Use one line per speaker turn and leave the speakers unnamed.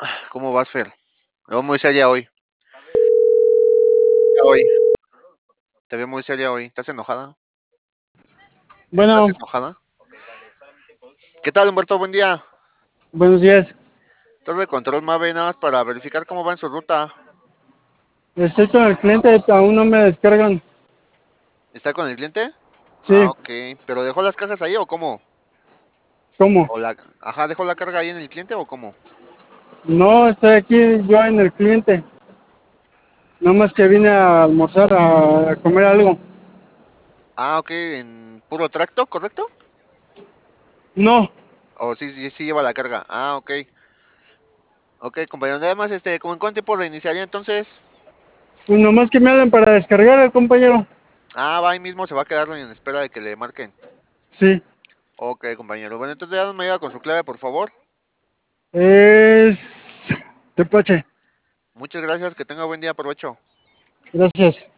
¿Cómo vas, Fer? Me veo muy seria hoy. Hoy. Te veo muy seria hoy. ¿Estás enojada? ¿Estás
Bueno,
enojada? ¿Qué tal, Humberto? Buen día.
buenos días.
Torre de control Mave, nada más para verificar cómo va en su ruta.
Estoy con el cliente, aún no me descargan.
¿Está con el cliente? Ah,
Sí,
ok. ¿Pero dejó las cajas ahí o cómo?
¿cómo?
Ajá, ¿dejó la carga ahí en el cliente o cómo?
No, estoy aquí yo en el cliente. Nada más que vine a almorzar, a comer algo.
Ah, ok, en puro tracto, ¿correcto?
No,
O sí lleva la carga. Ah, ok. Ok, compañero. Nada más, ¿como en cuánto tiempo reiniciaría entonces?
pues nomás que me hablen para descargar al compañero.
Ah, va ahí mismo, se va a quedar en espera de que le marquen.
Sí,
Ok, compañero. Bueno, entonces ya me ayuda con su clave, por favor.
es Tepache.
Muchas gracias, que tenga buen día, aprovecho.
Gracias.